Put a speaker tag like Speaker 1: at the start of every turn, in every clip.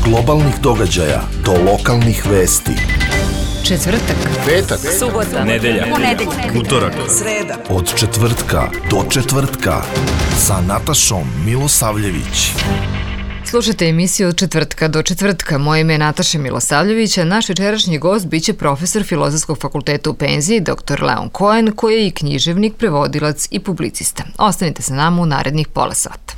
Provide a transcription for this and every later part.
Speaker 1: globalnih događaja do lokalnih vesti.
Speaker 2: Četvrtak,
Speaker 3: petak,
Speaker 2: subota,
Speaker 3: nedelja, utorak,
Speaker 2: sreda.
Speaker 1: Od četvrtka do četvrtka sa Natašom Milosavljević.
Speaker 2: Slušajte emisiju Od četvrtka do četvrtka. Moje ime je Nataša Milosavljević, a naš večerašnji gost biće profesor Filozofskog fakulteta u penziji, dr. Leon Cohen, koji je i književnik, prevodilac i publicista. Ostanite sa nama u narednih pola sata.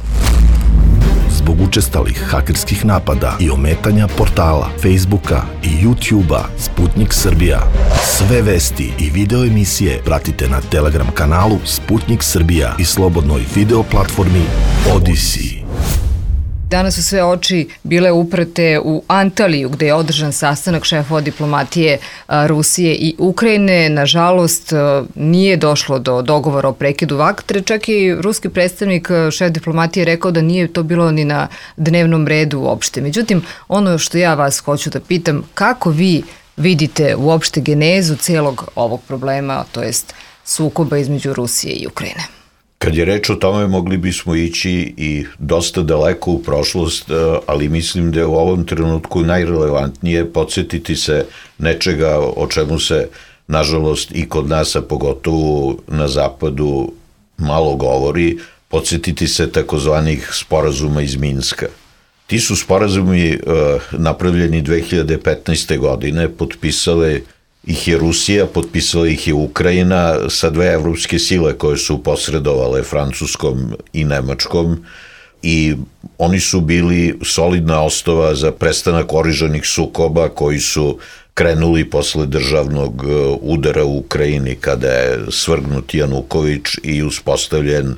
Speaker 1: Zbog učestalih hakerskih napada i ometanja portala, Facebooka i YouTubea Sputnik Srbija. Sve vesti i video emisije pratite na Telegram kanalu Sputnik Srbija i slobodnoj video platformi Odyssey.
Speaker 2: Danas su sve oči bile uprte u Antaliju, gde je održan sastanak šefova diplomatije Rusije i Ukrajine. Nažalost, nije došlo do dogovora o prekidu vatre, čak i ruski predstavnik, šef diplomatije, rekao da nije to bilo ni na dnevnom redu uopšte. Međutim, ono što ja vas hoću da pitam, kako vi vidite uopšte genezu celog ovog problema, to jest sukoba između Rusije i Ukrajine?
Speaker 4: Kad je reč o tome, mogli bismo ići i dosta daleko u prošlost, ali mislim da je u ovom trenutku najrelevantnije podsjetiti se nečega o čemu se, nažalost, i kod nas, a pogotovo na zapadu, malo govori, podsjetiti se takozvanih sporazuma iz Minska. Ti su sporazumi napravljeni 2015. godine, potpisale ih je Rusija, potpisala ih je Ukrajina sa dve evropske sile koje su posredovale, Francuskom i Nemačkom, i oni su bili solidna osnova za prestanak oružanih sukoba koji su krenuli posle državnog udara u Ukrajini kada je svrgnut Januković i uspostavljen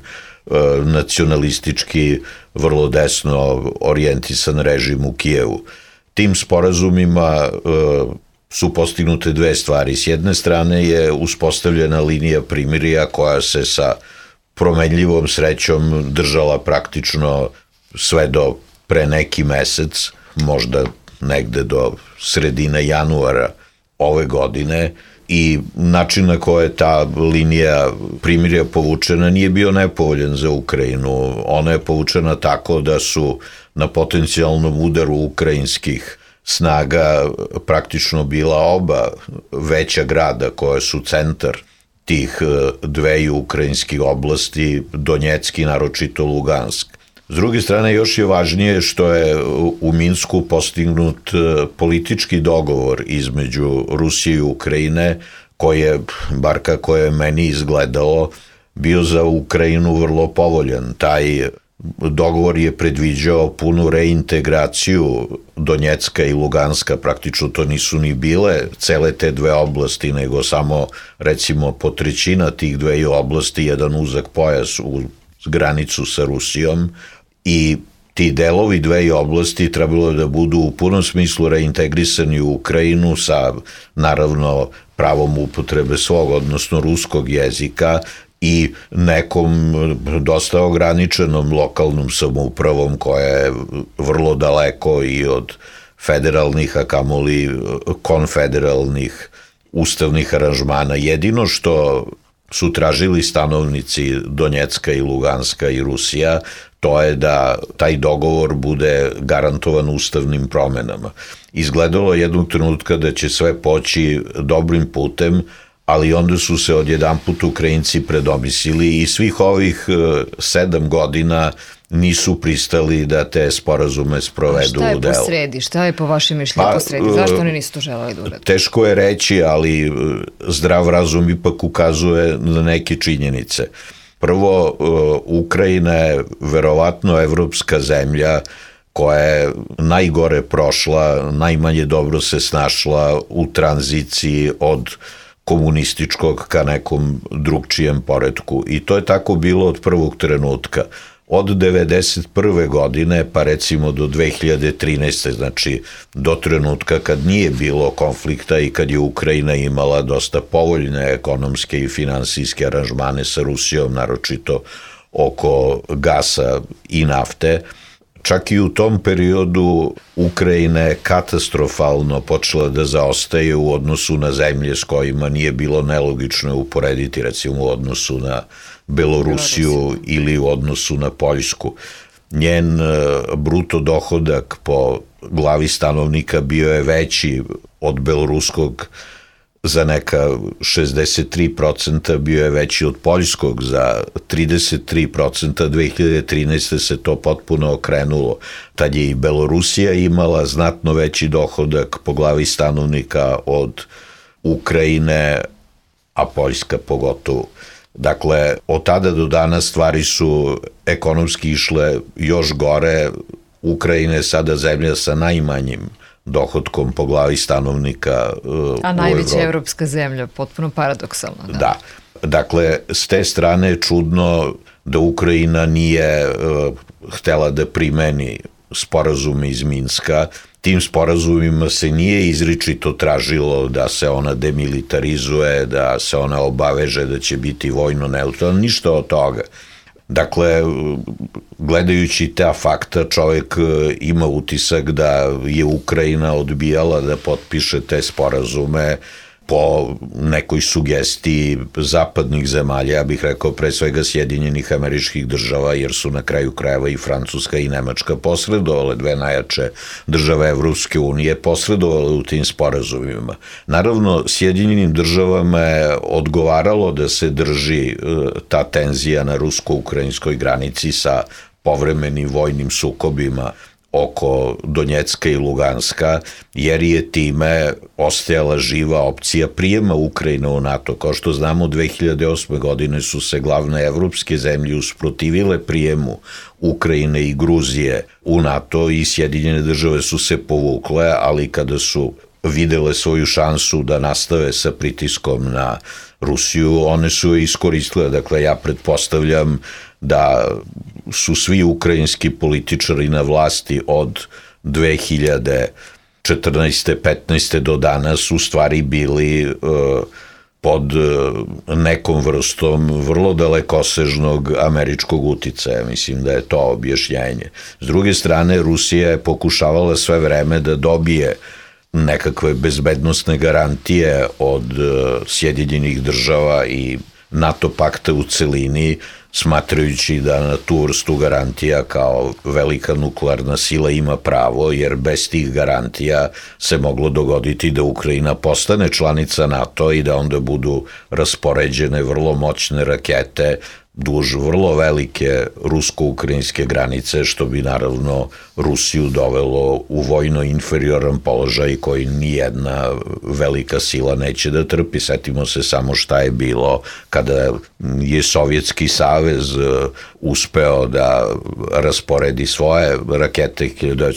Speaker 4: nacionalistički, vrlo desno orijentisan režim u Kijevu. Tim sporazumima su postignute dve stvari. S jedne strane je uspostavljena linija primirja koja se sa promenljivom srećom držala praktično sve do pre neki mesec, možda negde do sredine januara ove godine, i način na koje je ta linija primirja povučena nije bio nepovoljan za Ukrajinu. Ona je povučena tako da su na potencijalnom udaru ukrajinskih snaga praktično bila oba veća grada koja su centar tih dveju ukrajinskih oblasti, Donjecki, naročito Lugansk. S druge strane, još je važnije što je u Minsku postignut politički dogovor između Rusije i Ukrajine, koji je, bar kako je meni izgledalo, bio za Ukrajinu vrlo povoljan. Taj dogovor je predviđao punu reintegraciju Donjecka i Luganska, praktično to nisu ni bile cele te dve oblasti, nego samo recimo po trećina tih dveju oblasti, jedan uzak pojas u granicu sa Rusijom, i ti delovi dveju oblasti trebalo da budu u punom smislu reintegrisani u Ukrajinu sa, naravno, pravom upotrebe svog, odnosno ruskog jezika, i nekom dosta ograničenom lokalnom samoupravom koja je vrlo daleko i od federalnih, a kamoli konfederalnih ustavnih aranžmana. Jedino što su tražili stanovnici Donjecka i Luganska i Rusija, to je da taj dogovor bude garantovan ustavnim promenama. Izgledalo jednog trenutka da će sve poći dobrim putem, ali onda su se odjedanput Ukrajinci predomislili i svih ovih 7 godina nisu pristali da te sporazume sprovedu u delo.
Speaker 2: Šta je po sredi? Šta je po vašem mišljenju po sredi? Zašto oni nisu to želeli da urade?
Speaker 4: Teško je reći, ali zdrav razum ipak ukazuje na neke činjenice. Prvo, Ukrajina je verovatno evropska zemlja koja je najgore prošla, najmanje dobro se snašla u tranziciji od komunističkog ka nekom drugčijem poretku. I to je tako bilo od prvog trenutka. Od 1991. godine pa recimo do 2013. znači do trenutka kad nije bilo konflikta i kad je Ukrajina imala dosta povoljne ekonomske i finansijske aranžmane sa Rusijom, naročito oko gasa i nafte. Čak i u tom periodu Ukrajina je katastrofalno počela da zaostaje u odnosu na zemlje s kojima nije bilo nelogično uporediti, recimo u odnosu na Belorusiju ili u odnosu na Poljsku. Njen bruto dohodak po glavi stanovnika bio je veći od beloruskog za neka 63%, bio je veći od poljskog za 33%, 2013. se to potpuno okrenulo. Tad je i Belorusija imala znatno veći dohodak po glavi stanovnika od Ukrajine, a Poljska pogotovo. Dakle, od tada do danas stvari su ekonomski išle još gore. Ukrajina je sada zemlja sa najmanjim dohodkom po glavi stanovnika u Evropi.
Speaker 2: A najveća evropska zemlja, potpuno paradoksalno.
Speaker 4: Da. Dakle, s te strane je čudno da Ukrajina nije htela da primeni sporazume iz Minska. Tim sporazumima se nije izričito tražilo da se ona demilitarizuje, da se ona obaveže da će biti vojno neutralna, ništa od toga. Dakle, gledajući ta fakta, čovjek ima utisak da je Ukrajina odbijala da potpiše te sporazume po nekoj sugestiji zapadnih zemalja, ja bih rekao pre svega Sjedinjenih Američkih Država, jer su na kraju krajeva i Francuska i Nemačka posredovale, dve najjače države Evropske unije posredovale u tim sporazumima. Naravno, Sjedinjenim Državama je odgovaralo da se drži ta tenzija na rusko-ukrajinskoj granici sa povremenim vojnim sukobima oko Donjecka i Luganska, jer je time ostajala živa opcija prijema Ukrajine u NATO. Kao što znamo, 2008. godine su se glavne evropske zemlje usprotivile prijemu Ukrajine i Gruzije u NATO i Sjedinjene Države su se povukle, ali kada su videle svoju šansu da nastave sa pritiskom na Rusiju, one su je iskoristile. Dakle, ja pretpostavljam da su svi ukrajinski političari na vlasti od 2014. 15. do danas u stvari bili pod nekom vrstom vrlo dalekosežnog američkog uticaja. Mislim da je to objašnjenje. S druge strane, Rusija je pokušavala sve vreme da dobije nekakve bezbednosne garantije od Sjedinjenih Država i NATO pakta u celini, smatrajući da na tu vrstu garantija kao velika nuklearna sila ima pravo, jer bez tih garantija se moglo dogoditi da Ukrajina postane članica NATO i da onda budu raspoređene vrlo moćne rakete duž vrlo velike rusko-ukrajinske granice, što bi naravno Rusiju dovelo u vojno inferioran položaj koji nijedna velika sila neće da trpi. Setimo se samo šta je bilo kada je Sovjetski savez uspeo da rasporedi svoje rakete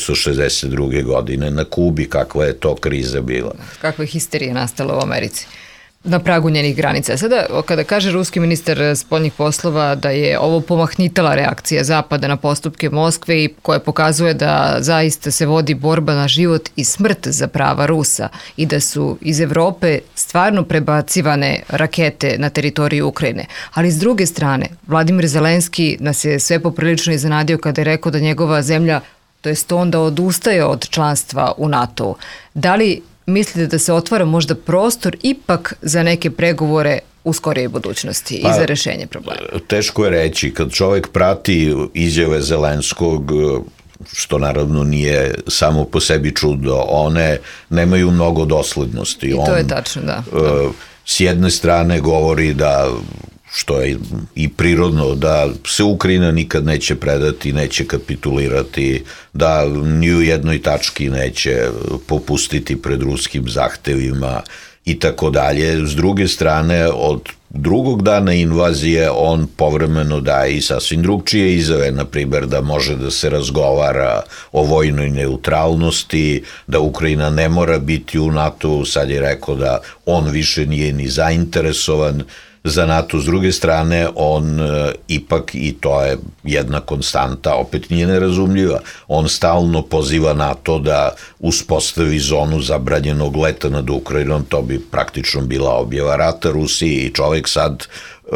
Speaker 4: 1962. godine na Kubi, kakva je to kriza bila.
Speaker 2: Kakva je histerija nastala u Americi na pragu njenih granica. Sada, kada kaže ruski ministar spoljnih poslova da je ovo pomahnitala reakcija Zapada na postupke Moskve i koja pokazuje da zaista se vodi borba na život i smrt za prava Rusa i da su iz Evrope stvarno prebacivane rakete na teritoriju Ukrajine. Ali s druge strane, Vladimir Zelenski nas je sve poprilično iznenadio kada je rekao da njegova zemlja, to jest onda odustaje od članstva u NATO-u. Da li mislite da se otvara možda prostor ipak za neke pregovore u skorijoj budućnosti i za rešenje problema?
Speaker 4: Teško je reći. Kad čovjek prati izjave Zelenskog, što naravno nije samo po sebi čudo, one nemaju mnogo doslednosti.
Speaker 2: I to je tačno, da.
Speaker 4: S jedne strane govori da, što je i prirodno, da se Ukrajina nikad neće predati, neće kapitulirati, da ni u jednoj tački neće popustiti pred ruskim zahtevima i tako dalje. S druge strane, od drugog dana invazije on povremeno daje i sasvim drugčije izjave, na primjer da može da se razgovara o vojnoj neutralnosti, da Ukrajina ne mora biti u NATO, sad je rekao da on više nije ni zainteresovan za NATO. S druge strane, on ipak, i to je jedna konstanta, opet nije nerazumljiva, on stalno poziva NATO da uspostavi zonu zabranjenog leta nad Ukrajinom, to bi praktično bila objava rata Rusiji i čovjek sad,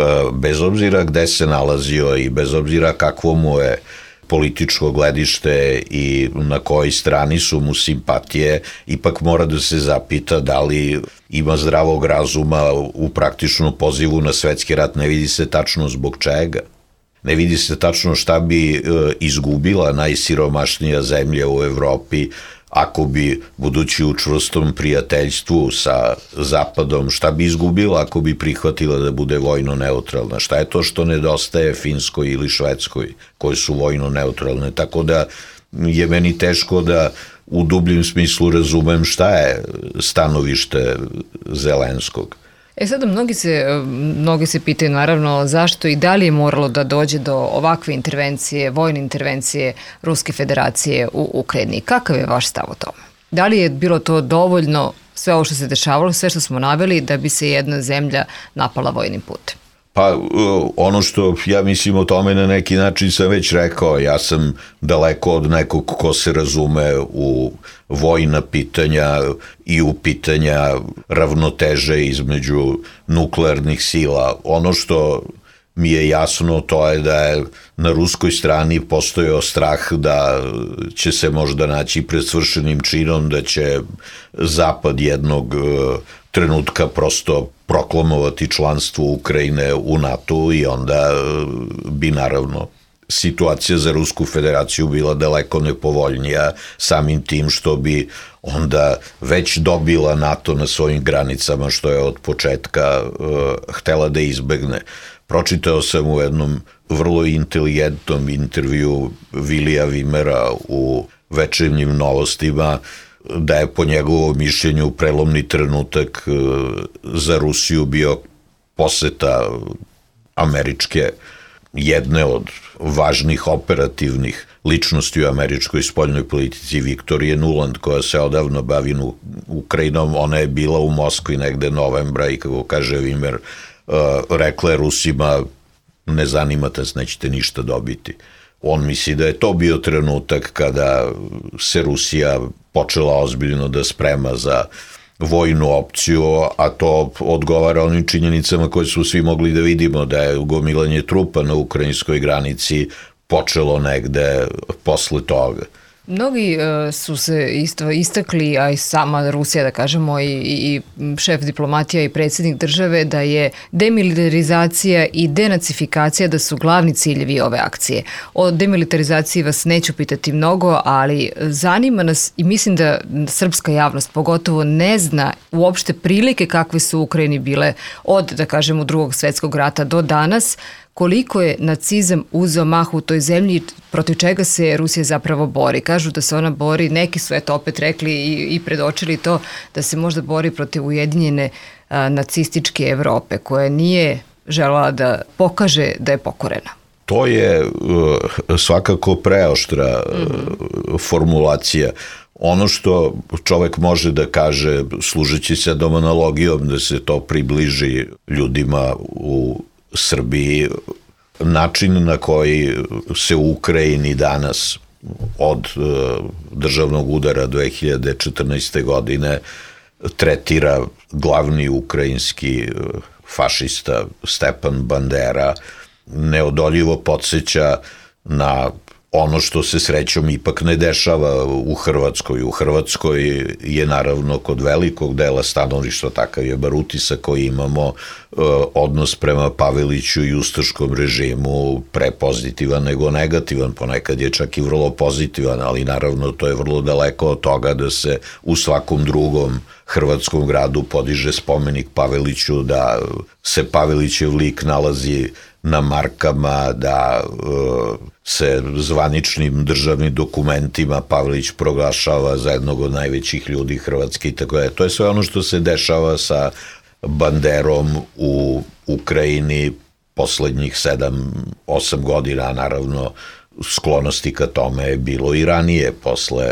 Speaker 4: bez obzira gde se nalazio i bez obzira kakvo mu je političko gledište i na kojoj strani su mu simpatije, ipak mora da se zapita da li ima zdravog razuma u praktičnom pozivu na svetski rat. Ne vidi se tačno zbog čega. Ne vidi se tačno šta bi izgubila najsiromašnija zemlja u Evropi ako bi, budući u čvrstom prijateljstvu sa Zapadom, šta bi izgubila ako bi prihvatila da bude vojno neutralna? Šta je to što nedostaje Finskoj ili Švedskoj, koje su vojno neutralne? Tako da je meni teško da u dubljem smislu razumem šta je stanovište Zelenskog.
Speaker 2: Sada mnogi se pitaju naravno zašto i da li je moralo da dođe do ovakve intervencije, vojne intervencije Ruske federacije u Ukrajini. Kakav je vaš stav o tome? Da li je bilo to dovoljno, sve ovo što se dešavalo, sve što smo naveli, da bi se jedna zemlja napala vojnim putem?
Speaker 4: Pa ono što ja mislim o tome na neki način sam već rekao, ja sam daleko od nekog ko se razume u vojna pitanja i u pitanja ravnoteže između nuklearnih sila. Ono što mi je jasno to je da je na ruskoj strani postojao strah da će se možda naći pred svršenim činom, da će Zapad jednog trenutka prosto proklamovati članstvo Ukrajine u NATO i onda bi naravno situacija za Rusku federaciju bila daleko nepovoljnija samim tim što bi onda već dobila NATO na svojim granicama što je od početka htela da izbegne. Pročitao sam u jednom vrlo inteligentnom intervju Vilija Vimera u Večernjim novostima da je po njegovom mišljenju prelomni trenutak za Rusiju bio poseta američke, jedne od važnih operativnih ličnosti u američkoj spoljnoj politici, Viktorije Nuland, koja se odavno bavi Ukrajinom. Ona je bila u Moskvi negde novembra i, kako kaže Vimer, rekla je Rusima, ne zanimate se, nećete ništa dobiti. On misli da je to bio trenutak kada se Rusija počela ozbiljno da sprema za vojnu opciju, a to odgovara onim činjenicama koje su svi mogli da vidimo, da je gomilanje trupa na ukrajinskoj granici počelo negde posle toga.
Speaker 2: Mnogi su se istakli, a i sama Rusija, da kažemo, i šef diplomatija i predsjednik države, da je demilitarizacija i denacifikacija da su glavni ciljevi ove akcije. O demilitarizaciji vas neću pitati mnogo, ali zanima nas i mislim da srpska javnost pogotovo ne zna uopšte prilike kakve su u Ukrajini bile od, da kažemo, Drugog svjetskog rata do danas, koliko je nacizam uzeo mahu u toj zemlji, protiv čega se Rusija zapravo bori. Kažu da se ona bori, neki su eto opet rekli i predočili to, da se možda bori protiv ujedinjene nacističke Evrope, koja nije želela da pokaže da je pokorena.
Speaker 4: To je svakako preoštra formulacija. Ono što čovek može da kaže, služeći se dom analogijom, da se to približi ljudima u Srbiji, način na koji se u Ukrajini danas od državnog udara 2014. godine tretira glavni ukrajinski fašista Stepan Bandera, neodoljivo podsjeća na ono što se srećom ipak ne dešava u Hrvatskoj. U Hrvatskoj je naravno kod velikog dela stanovništva, takav je bar utisak koji imamo, odnos prema Paveliću i ustaškom režimu pre pozitivan nego negativan, ponekad je čak i vrlo pozitivan, ali naravno to je vrlo daleko od toga da se u svakom drugom hrvatskom gradu podiže spomenik Paveliću, da se Pavelićev lik nalazi na markama, da se zvaničnim državnim dokumentima Pavelić proglašava za jednog od najvećih ljudi Hrvatske i tako je. To je sve ono što se dešava sa Banderom u Ukrajini poslednjih 7-8 godina, naravno sklonosti ka tome je bilo i ranije, posle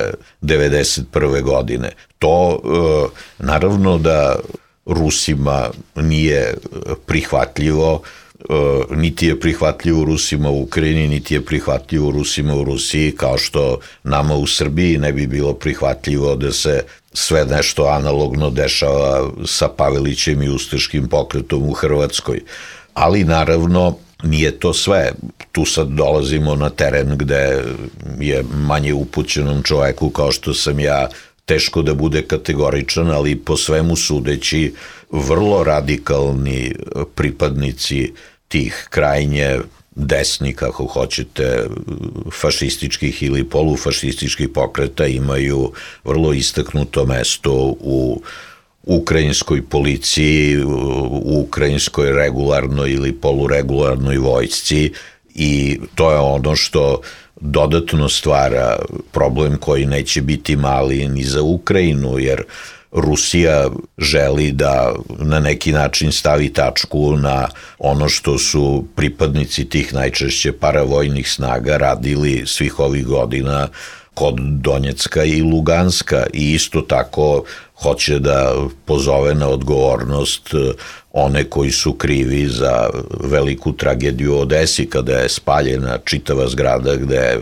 Speaker 4: 1991. godine. To naravno da Rusima nije prihvatljivo, niti je prihvatljivo Rusima u Ukrajini, niti je prihvatljivo Rusima u Rusiji, kao što nama u Srbiji ne bi bilo prihvatljivo da se sve nešto analogno dešava sa Pavelićem i ustaškim pokretom u Hrvatskoj. Ali naravno nije to sve. Tu sad dolazimo na teren gde je manje upućenom čoveku kao što sam ja teško da bude kategoričan, ali po svemu sudeći vrlo radikalni pripadnici tih krajnje desni, kako hoćete, fašističkih ili polufašističkih pokreta imaju vrlo istaknuto mesto u ukrajinskoj policiji, u ukrajinskoj regularnoj ili poluregularnoj vojsci, i to je ono što dodatno stvara problem koji neće biti mali ni za Ukrajinu, jer Rusija želi da na neki način stavi tačku na ono što su pripadnici tih najčešće paravojnih snaga radili svih ovih godina kod Donjecka i Luganska, i isto tako hoće da pozove na odgovornost one koji su krivi za veliku tragediju u Odesi, kada je spaljena čitava zgrada gde je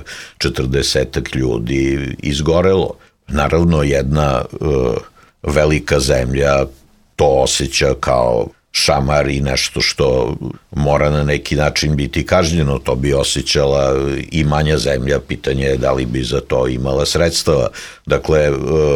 Speaker 4: 40 ljudi izgorelo. Naravno, jedna velika zemlja to osjeća kao šamar i nešto što mora na neki način biti kažnjeno. To bi osjećala i manja zemlja, pitanje je da li bi za to imala sredstava. Dakle,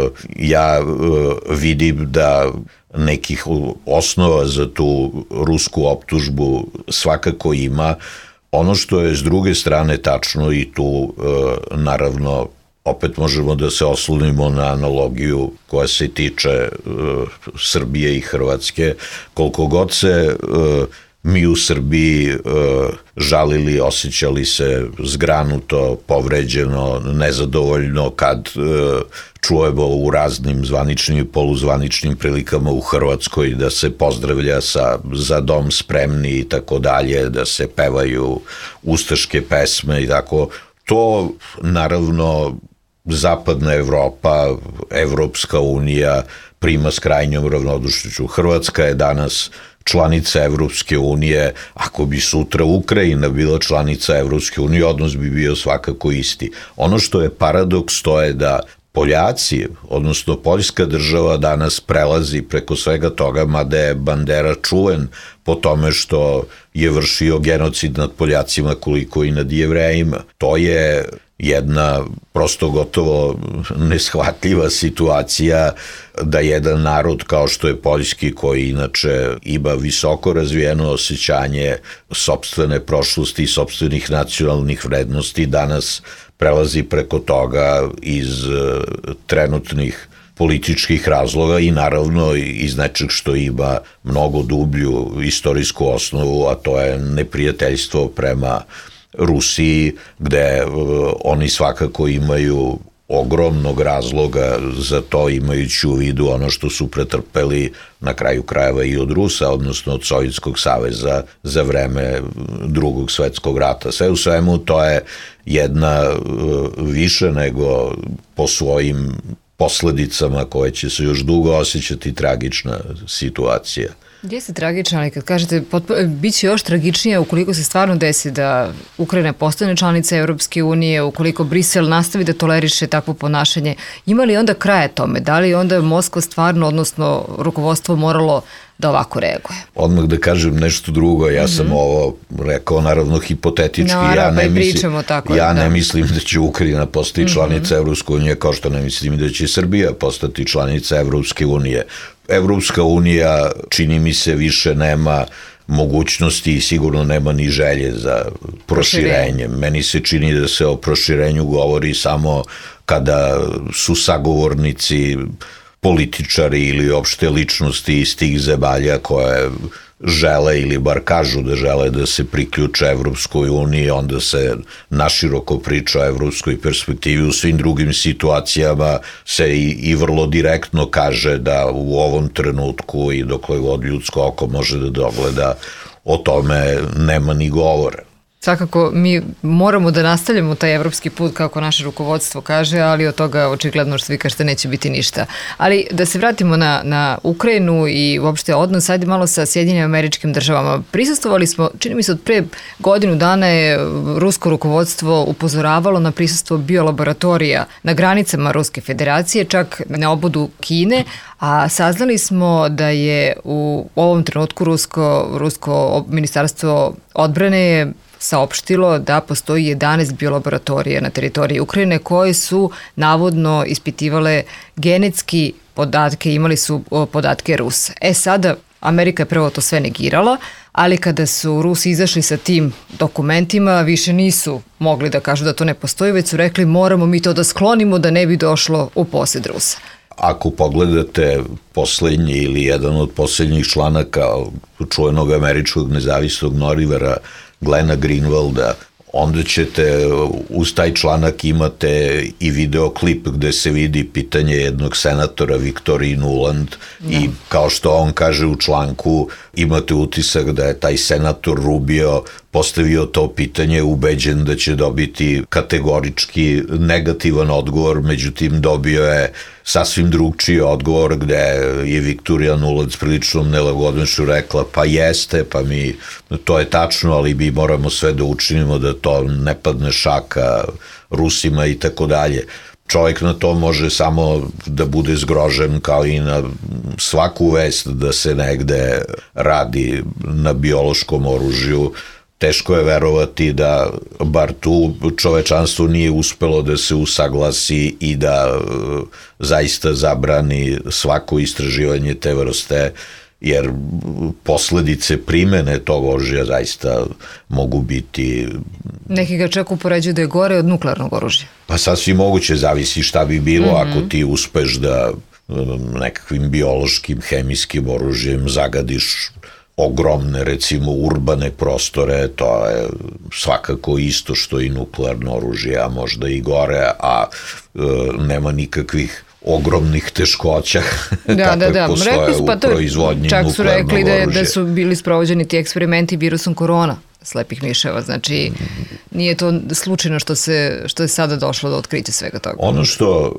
Speaker 4: ja vidim da nekih osnova za tu rusku optužbu svakako ima. Ono što je s druge strane tačno, i tu naravno opet možemo da se oslonimo na analogiju koja se tiče Srbije i Hrvatske, koliko god se mi u Srbiji žalili, osjećali se zgranuto, povređeno, nezadovoljno kad čujemo u raznim zvaničnim i poluzvaničnim prilikama u Hrvatskoj da se pozdravlja sa "Za dom spremni" i tako dalje, da se pevaju ustaške pesme i tako. To naravno Zapadna Evropa, Evropska unija prima s krajnjom ravnodušnošću. Hrvatska je danas članica Evropske unije. Ako bi sutra Ukrajina bila članica Evropske unije, odnos bi bio svakako isti. Ono što je paradoks, to je da Poljaci, odnosno Poljska država, danas prelazi preko svega toga, mada je Bandera čuven po tome što je vršio genocid nad Poljacima koliko i nad Jevrejima. To je jedna prosto gotovo neshvatljiva situacija da jedan narod kao što je poljski, koji inače ima visoko razvijeno osjećanje sopstvene prošlosti i sopstvenih nacionalnih vrednosti, danas prelazi preko toga iz trenutnih političkih razloga i naravno iz nečeg što ima mnogo dublju istorijsku osnovu, a to je neprijateljstvo prema Rusiji, gde oni svakako imaju ogromnog razloga za to, imajući u vidu ono što su pretrpeli na kraju krajeva i od Rusa, odnosno od Sovjetskog saveza za vreme Drugog svetskog rata. Sve u svemu to je jedna više nego po svojim posledicama koje će se još dugo osjećati tragična situacija.
Speaker 2: Jeste tragična, ali kad kažete bit će još tragičnije ukoliko se stvarno desi da Ukrajina postane članica Evropske unije, ukoliko Brisel nastavi da toleriše takvo ponašanje. Ima li onda kraja tome? Da li onda Moskva stvarno, odnosno rukovodstvo, moralo da ovako reaguje?
Speaker 4: Odmah da kažem nešto drugo, ja sam ovo rekao naravno hipotetički, ne mislim da će Ukrajina postati članica Evropske unije, kao što ne mislim da će Srbija postati članica Evropske unije. Evropska unija, čini mi se, više nema mogućnosti i sigurno nema ni želje za proširenjem. Meni se čini da se o proširenju govori samo kada su sagovornici političari ili opšte ličnosti iz tih zemalja koje žele ili bar kažu da žele da se priključe Evropskoj uniji, onda se naširoko priča o evropskoj perspektivi. U svim drugim situacijama se i vrlo direktno kaže da u ovom trenutku i dokle god ljudsko oko može da dogleda, o tome nema ni govora.
Speaker 2: Svakako, mi moramo da nastavljamo taj evropski put, kako naše rukovodstvo kaže, ali od toga očigledno što vi kažete neće biti ništa. Ali da se vratimo na Ukrajinu i uopšte odnos, ajde malo sa Sjedinjenim Američkim Državama. Prisustvovali smo, čini mi se od pre godinu dana je rusko rukovodstvo upozoravalo na prisustvo biolaboratorija na granicama Ruske federacije, čak na obodu Kine, a saznali smo da je u ovom trenutku Rusko ministarstvo odbrane je saopštilo da postoji 11 biolaboratorija na teritoriji Ukrajine koje su navodno ispitivale genetski podatke, imali su podatke Rusa. Sada Amerika je prvo to sve negirala, ali kada su Rusi izašli sa tim dokumentima, više nisu mogli da kažu da to ne postoji, već su rekli moramo mi to da sklonimo da ne bi došlo u posjed Rusa.
Speaker 4: Ako pogledate poslednji ili jedan od poslednjih članaka čuvenog američkog nezavisnog novinara Glena Greenwalda, onda ćete uz taj članak imate i videoklip gde se vidi pitanje jednog senatora Victorije Nuland i kao što on kaže u članku imate utisak da je taj senator Rubio postavio to pitanje ubeđen da će dobiti kategorički negativan odgovor, međutim dobio je sasvim drugčiji odgovor gde je Victorija Nuland s priličnom nelagodnošću rekla pa jeste, pa mi to je tačno, ali mi moramo sve da učinimo da to ne padne šaka Rusima i tako dalje. Čovjek na to može samo da bude zgrožen kao i na svaku vest da se negde radi na biološkom oružju. Teško je verovati da bar tu čovečanstvo nije uspelo da se usaglasi i da zaista zabrani svako istraživanje te vrste, jer posledice primene tog oružja zaista mogu biti...
Speaker 2: Neki ga čak upoređuju da je gore od nuklearnog oružja.
Speaker 4: Pa sasvim moguće, zavisi šta bi bilo ako ti uspeš da nekakvim biološkim, hemijskim oružjem zagadiš ogromne, recimo, urbane prostore, to je svakako isto što i nuklearno oružje, a možda i gore, a nema nikakvih ogromnih teškoća kakve postoje u proizvodnji nuklearnog oružja.
Speaker 2: Čak su rekli da su bili sprovođeni ti eksperimenti virusom korona slepih miševa, znači nije to slučajno što je sada došlo do otkrića svega toga.
Speaker 4: Ono što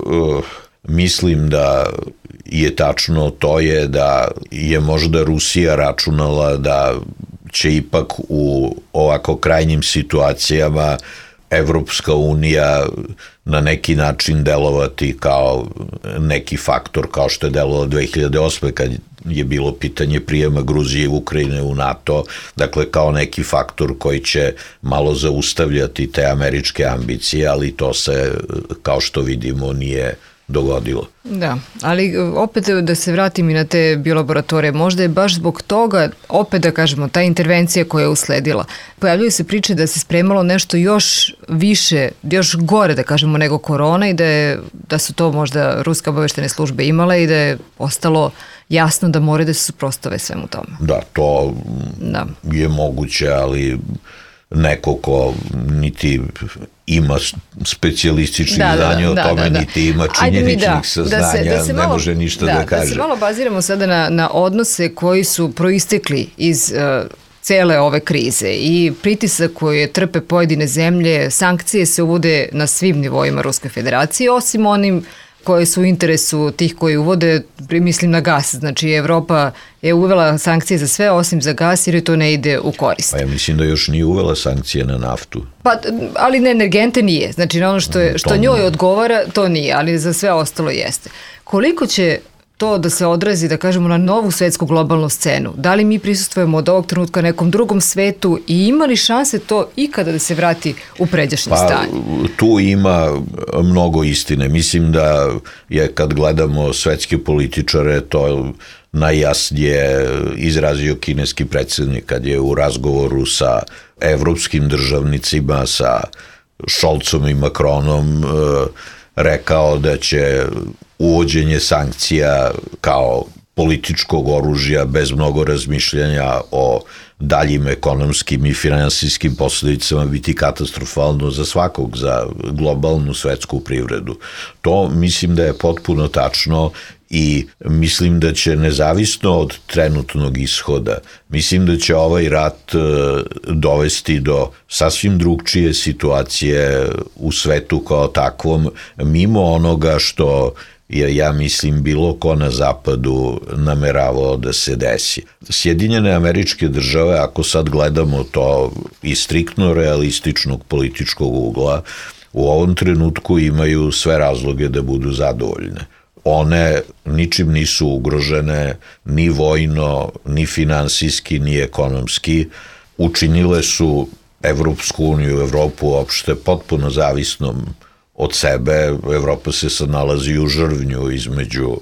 Speaker 4: mislim da je tačno, to je da je možda Rusija računala da će ipak u ovako krajnjim situacijama Evropska unija na neki način delovati kao neki faktor, kao što je delovalo 2008. kad je bilo pitanje prijema Gruzije i Ukrajine u NATO, dakle kao neki faktor koji će malo zaustavljati te američke ambicije, ali to se, kao što vidimo, nije dogodilo.
Speaker 2: Da, ali opet da se vratim i na te biolaboratorije, možda je baš zbog toga, opet da kažemo, ta intervencija koja je usledila. Pojavljaju se priče da se spremalo nešto još više, još gore da kažemo nego korona i da su to možda ruske obaveštene službe imale i da je ostalo jasno da moraju da se suprotstave svemu tome.
Speaker 4: Da, to je moguće, ali neko ko niti ima specijalističnih znanja o tome, niti ima činjeničnih saznanja, ne može ništa da kaže.
Speaker 2: Da se malo baziramo sada na odnose koji su proistekli iz cele ove krize i pritisak koje trpe pojedine zemlje, sankcije se uvode na svim nivoima Ruske federacije, osim onim koje su u interesu tih koji uvode, mislim na gas. Znači, Evropa je uvela sankcije za sve osim za gas jer to ne ide u korist.
Speaker 4: Pa ja mislim da još nije uvela sankcije na naftu.
Speaker 2: Pa, ali na energente nije. Znači, na ono što njoj odgovara, to nije, ali za sve ostalo jeste. Koliko će to da se odrazi, da kažemo, na novu svetsku globalnu scenu? Da li mi prisustvujemo od ovog trenutka nekom drugom svetu i ima li šanse to ikada da se vrati u pređašnje stanje?
Speaker 4: Tu ima mnogo istine. Mislim da je kad gledamo svetske političare to najjasnije izrazio kineski predsjednik kad je u razgovoru sa evropskim državnicima, sa Šolcom i Makronom rekao da će uvođenje sankcija kao političkog oružja bez mnogo razmišljanja o daljim ekonomskim i finansijskim posljedicama biti katastrofalno za svakog, za globalnu svetsku privredu. To mislim da je potpuno tačno i mislim da će nezavisno od trenutnog ishoda, mislim da će ovaj rat dovesti do sasvim drugčije situacije u svetu kao takvom, mimo onoga što je, ja mislim, bilo ko na zapadu nameravao da se desi. Sjedinjene Američke Države, ako sad gledamo to iz striktno realističnog političkog ugla, u ovom trenutku imaju sve razloge da budu zadovoljne. One ničim nisu ugrožene, ni vojno, ni finansijski, ni ekonomski. Učinile su Evropsku uniju, Evropu uopšte potpuno zavisnom od sebe. Evropa se sad nalazi u žrvnju između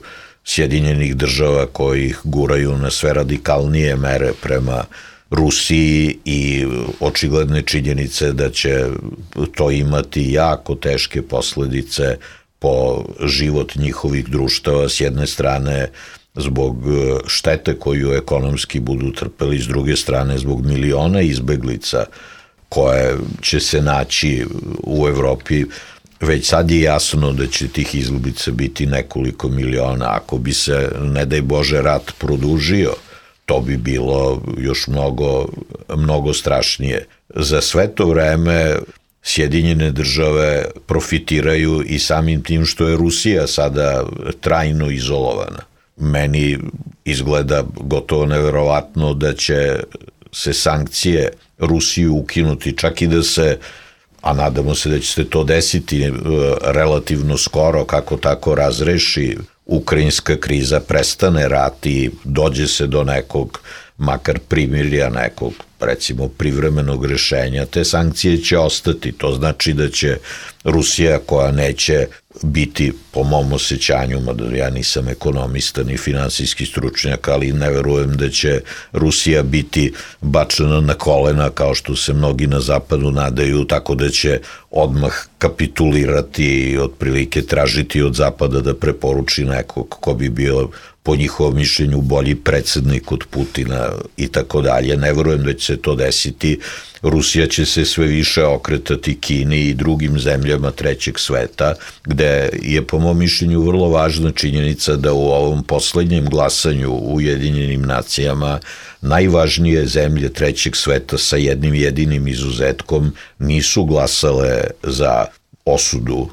Speaker 4: Sjedinjenih država koji ih guraju na sve radikalnije mere prema Rusiji i očigledne činjenice da će to imati jako teške posledice po život njihovih društava, s jedne strane zbog štete koju ekonomski budu trpeli, s druge strane zbog miliona izbeglica koje će se naći u Evropi. Već sad je jasno da će tih izbeglica biti nekoliko miliona. Ako bi se, ne daj Bože, rat produžio, to bi bilo još mnogo strašnije. Za sve to vreme Sjedinjene države profitiraju i samim tim što je Rusija sada trajno izolovana. Meni izgleda gotovo neverovatno da će se sankcije Rusiju ukinuti, čak i da se, a nadamo se da će se to desiti relativno skoro, kako tako razreši ukrajinska kriza, prestane rat i dođe se do nekog, makar primirja, nekog, recimo, privremenog rešenja, te sankcije će ostati. To znači da će Rusija, koja neće biti, po mom osjećanju, mada ja nisam ekonomista ni finansijski stručnjak, ali ne verujem da će Rusija biti bačena na kolena kao što se mnogi na zapadu nadaju, tako da će odmah kapitulirati i otprilike tražiti od zapada da preporuči nekog ko bi bio po njihovom mišljenju bolji predsednik od Putina i tako dalje. Ne verujem da će se to desiti. Rusija će se sve više okretati Kini i drugim zemljama trećeg sveta, gde je po mom mišljenju vrlo važna činjenica da u ovom poslednjem glasanju u Ujedinjenim nacijama najvažnije zemlje trećeg sveta sa jednim jedinim izuzetkom nisu glasale za osudu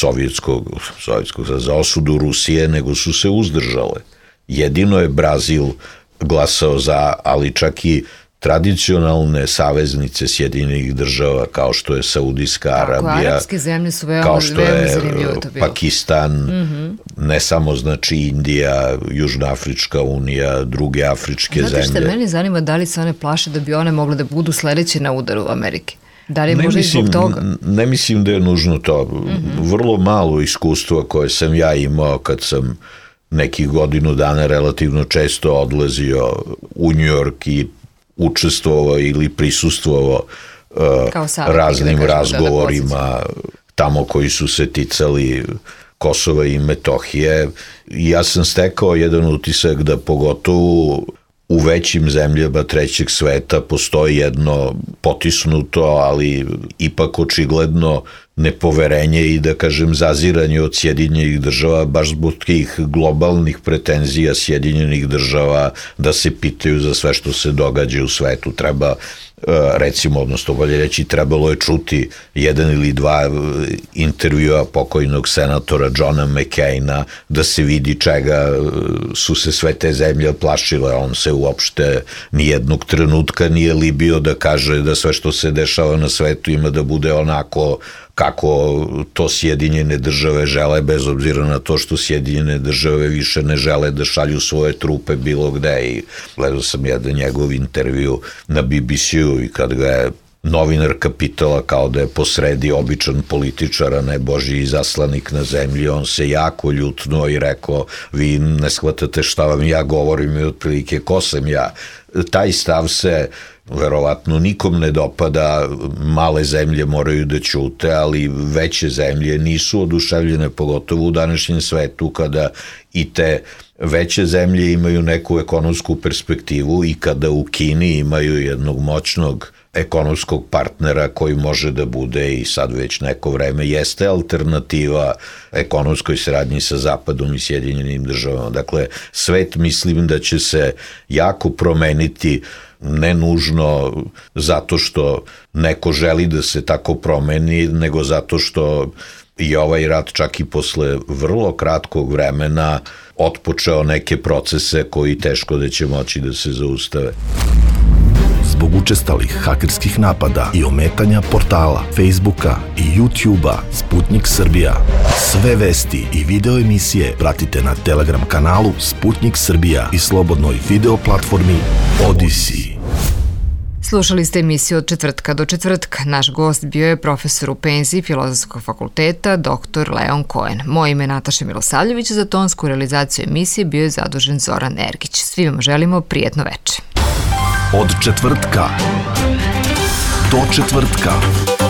Speaker 4: za osudu Rusije, nego su se uzdržale. Jedino je Brazil glasao za, ali čak i tradicionalne saveznice Sjedinjenih država, kao što je Saudijska Arabija,
Speaker 2: arapske zemlje su veoma,
Speaker 4: kao što je
Speaker 2: zanimljivo to bilo.
Speaker 4: Pakistan, ne samo znači Indija, Južnoafrička unija, druge afričke zemlje.
Speaker 2: Znate što meni zanima, da li se one plaše da bi one mogle da budu sledeće na udaru Amerike? Da li je možda i zbog toga?
Speaker 4: Ne mislim da je nužno to. Vrlo malo iskustva koje sam ja imao kad sam nekih godinu dana relativno često odlazio u Njujork i učestvovao ili prisustvovao raznim razgovorima tamo koji su se ticali Kosova i Metohije. Ja sam stekao jedan utisak da pogotovo u većim zemljama trećeg sveta postoji jedno potisnuto, ali ipak očigledno nepoverenje i, da kažem, zaziranje od Sjedinjenih država, baš zbog tih globalnih pretenzija Sjedinjenih država da se pitaju za sve što se događa u svetu. Treba, recimo, odnosno bolje reći, trebalo je čuti jedan ili dva intervjua pokojnog senatora Johna McCaina da se vidi čega su se sve te zemlje plašile. On se uopšte nijednog trenutka nije libio da kaže da sve što se dešava na svetu ima da bude onako kako to Sjedinjene države žele, bez obzira na to što Sjedinjene države više ne žele da šalju svoje trupe bilo gde. I gledao sam jedan njegov intervju na BBC-u i kad ga je novinarka pitala kao da je posredi običan političar, a ne Božji izaslanik na zemlji, on se jako ljutnuo i rekao: vi ne shvatate šta vam ja govorim i otprilike ko sam ja. Taj stav se verovatno nikom ne dopada, male zemlje moraju da ćute, ali veće zemlje nisu oduševljene, pogotovo u današnjem svetu kada i te veće zemlje imaju neku ekonomsku perspektivu i kada u Kini imaju jednog moćnog ekonomskog partnera koji može da bude i sad već neko vreme jeste alternativa ekonomskoj saradnji sa Zapadom i Sjedinjenim državama. Dakle, svet mislim da će se jako promeniti, ne nužno zato što neko želi da se tako promeni, nego zato što je ovaj rat čak i posle vrlo kratkog vremena otpočeo neke procese koji teško da će moći da se zaustave.
Speaker 1: Zbog učestalih hakerskih napada i ometanja portala, Facebooka i YouTubea Sputnik Srbija. Sve vesti i video emisije pratite na Telegram kanalu Sputnik Srbija i slobodnoj video platformi Odyssey.
Speaker 2: Slušali ste emisiju Od četvrtka do četvrtka. Naš gost bio je profesor u penziji Filozofskog fakulteta, dr. Leon Cohen. Moje ime je Nataša Milosavljević, za tonsku realizaciju emisije bio je zadužen Zoran Ergić. Svima želimo prijatno veče.
Speaker 1: Od četvrtka do četvrtka.